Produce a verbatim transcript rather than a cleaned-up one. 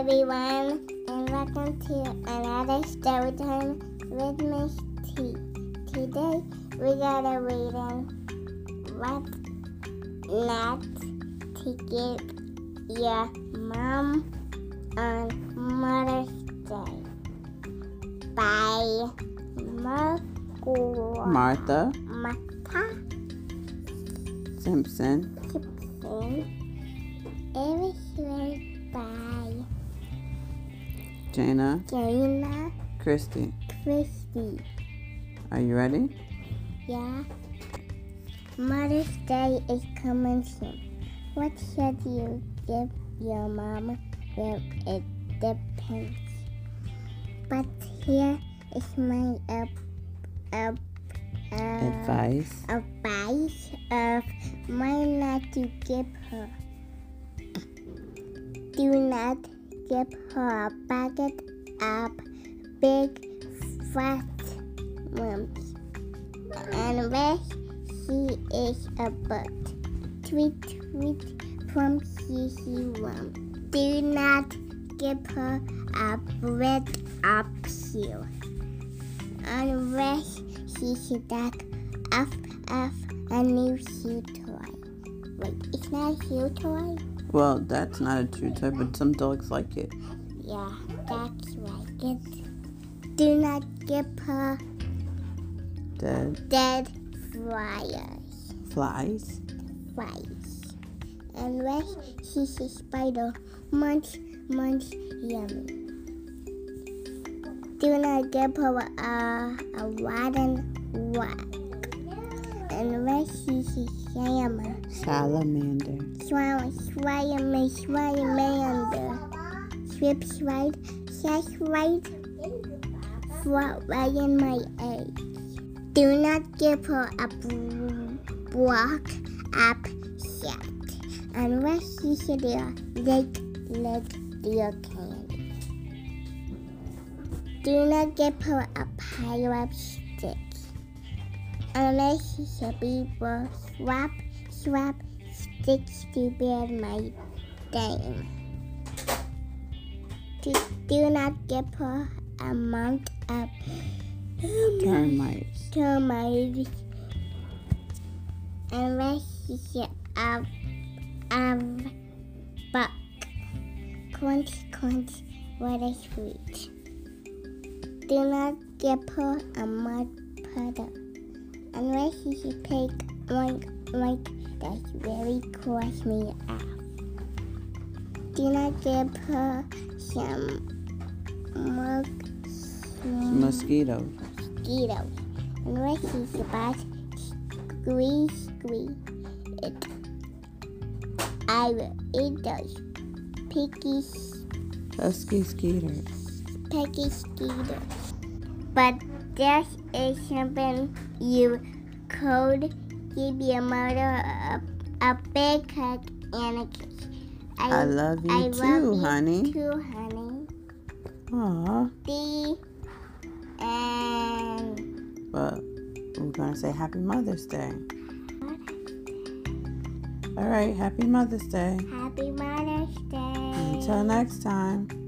everyone, and welcome to another story time with Miss T. Today we gotta read what not to give your mom on Mother's Day by Mark- Martha Martha Simpson. Simpson. Illustrated by Jana Jana Christie. Christie. Are you ready? Yeah. Mother's Day is coming soon. What should you give your mom? Well, it depends. But here is my uh, uh, uh, Advice. advice of mine not to give her. Do not give her a bucket of big fat worms. And when she is a bird, tweet tweet from Hee worm. Do not give her a bread of peel. And when she's a duck, off off a new shoe toy. Wait, it's not a shoe toy? Well, that's not a true toy, but some dogs like it. Yeah, that's right. It. Do not give her Dead dead flyers. flies. Flies. And when she's a spider, munch, munch, yummy. Do not give her a, a rotten rock. And when she's a salmon, Salamander. Swallow, swallow, swallow, Swip, swipe, sash, right, flat right in my egg. Do not give her a block up set. And when she's there, lick, lick your candy. Do not give her a pile of sticks. Unless she's a people, swap, swap, sticks to bear my dame. Do, do not give her a monk of Termites. termites. Unless she's a, a buck. Crunch, crunch, what a sweet. Do not give her a mud puddle. Unless she's a pig, oink, oink, that's very cross me off. Do not give her some mug, Mosquitoes. mosquitoes. Unless she's about squeeze, squeeze it. I will eat those picky, Pesky skeeters. picky skeeters. But this is something you could give your mother a, a big hug and a kiss. I love you I too, love honey. You too, honey. Aw. The and But we're gonna say Happy Mother's Day. All right, Happy Mother's Day. Happy Mother's Day. Until next time.